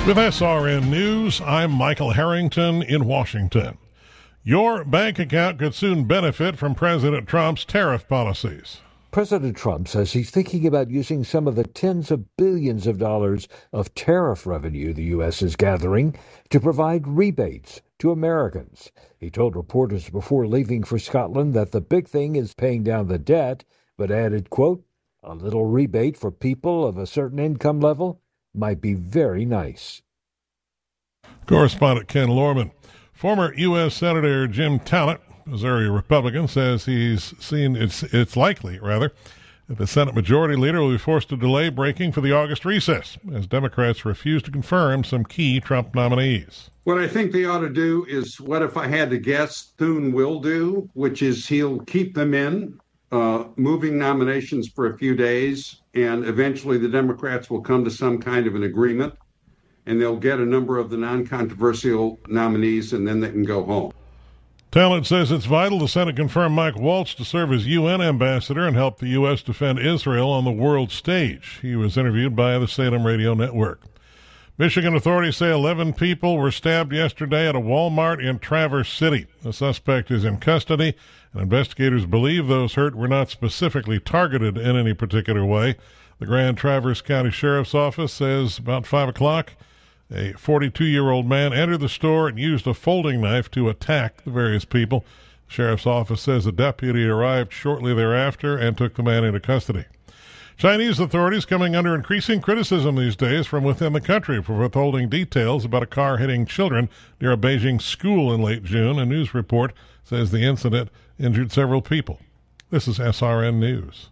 With SRN News, I'm Michael Harrington in Washington. Your bank account could soon benefit from President Trump's tariff policies. President Trump says he's thinking about using some of the tens of billions of dollars of tariff revenue the U.S. is gathering to provide rebates to Americans. He told reporters before leaving for Scotland that the big thing is paying down the debt, but added, quote, "A little rebate for people of a certain income level might be very nice." Correspondent Ken Lorman. Former U.S. Senator Jim Talent, Missouri Republican, says he's seen it's likely, that the Senate Majority Leader will be forced to delay breaking for the August recess as Democrats refuse to confirm some key Trump nominees. What I think they ought to do is what if I had to guess Thune will do, which is he'll keep them in, moving nominations for a few days, and eventually the Democrats will come to some kind of an agreement, and they'll get a number of the non-controversial nominees, and then they can go home. Talent says it's vital the Senate confirm Mike Waltz to serve as UN ambassador and help the U.S. defend Israel on the world stage. He was interviewed by the Salem Radio Network. Michigan authorities say 11 people were stabbed yesterday at a Walmart in Traverse City. The suspect is in custody, and investigators believe those hurt were not specifically targeted in any particular way. The Grand Traverse County Sheriff's Office says about 5 o'clock, a 42-year-old man entered the store and used a folding knife to attack the various people. The sheriff's office says a deputy arrived shortly thereafter and took the man into custody. Chinese authorities coming under increasing criticism these days from within the country for withholding details about a car hitting children near a Beijing school in late June. A news report says the incident injured several people. This is SRN News.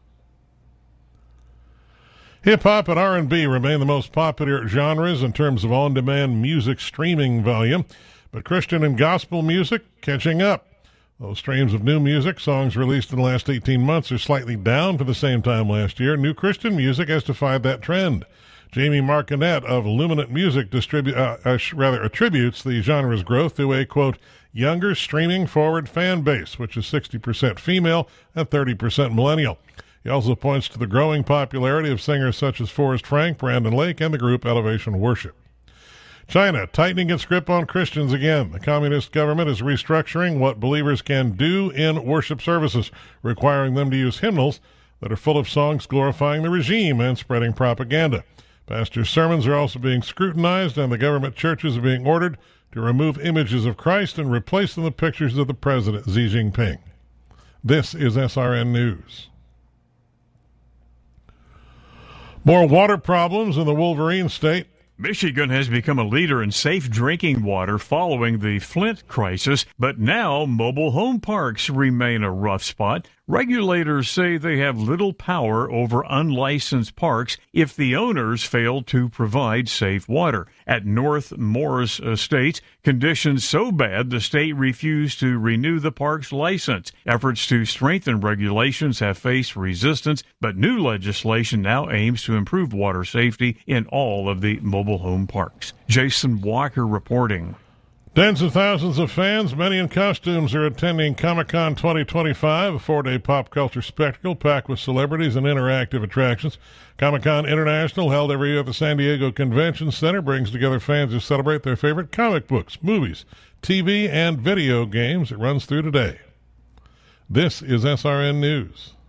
Hip-hop and R&B remain the most popular genres in terms of on-demand music streaming volume, but Christian and gospel music catching up. Those streams of new music, songs released in the last 18 months, are slightly down for the same time last year. New Christian music has defied that trend. Jamie Marconet of Luminant Music attributes the genre's growth to a, quote, younger streaming-forward fan base, which is 60% female and 30% millennial. He also points to the growing popularity of singers such as Forrest Frank, Brandon Lake, and the group Elevation Worship. China tightening its grip on Christians again. The communist government is restructuring what believers can do in worship services, requiring them to use hymnals that are full of songs glorifying the regime and spreading propaganda. Pastors' sermons are also being scrutinized, and the government churches are being ordered to remove images of Christ and replace them with pictures of the president, Xi Jinping. This is SRN News. More water problems in the Wolverine State. Michigan has become a leader in safe drinking water following the Flint crisis, but now mobile home parks remain a rough spot. Regulators say they have little power over unlicensed parks if the owners fail to provide safe water. At North Morris Estates, conditions so bad the state refused to renew the park's license. Efforts to strengthen regulations have faced resistance, but new legislation now aims to improve water safety in all of the mobile home parks. Jason Walker reporting. Tens of thousands of fans, many in costumes, are attending Comic-Con 2025, a four-day pop culture spectacle packed with celebrities and interactive attractions. Comic-Con International, held every year at the San Diego Convention Center, brings together fans who celebrate their favorite comic books, movies, TV, and video games. It runs through today. This is SRN News.